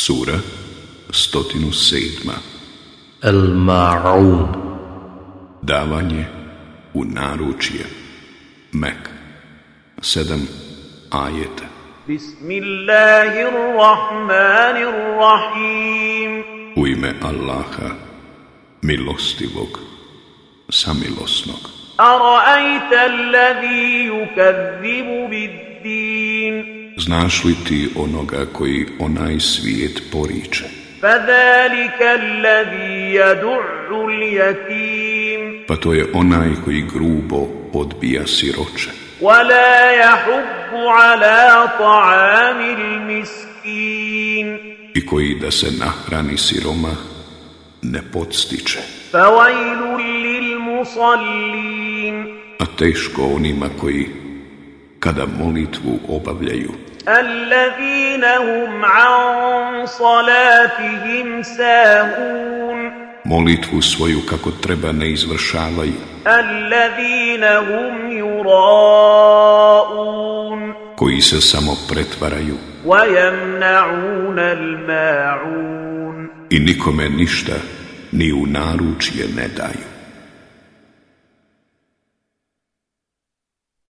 Sura 107. Al-Ma'un. Davanje u naručje. Mek. 7 ajeta. Bismillahirrahmanirrahim. U ime Allaha, milostivog, samilosnog. Ara'ayta alladhi yukazzibu bid-din. Znaš li ti onoga koji onaj svijet poriče? Fadhalika alladhi yad'u al-yatim. Pa to je onaj koji grubo odbija siroče. Wala yahuddu ala ta'amil miskin. I koji da se nahrani siroma ne podstiče. Fawailul lil musallin. A teško onima koji kada molitvu obavljaju, Alladhina hum an salatihim sahun. molitvu svoju kako treba ne izvršavaju, Alladhina hum yura'un. koji se samo pretvaraju Wa yamna'una al-ma'un. i nikome ništa ni u naručje ne daju.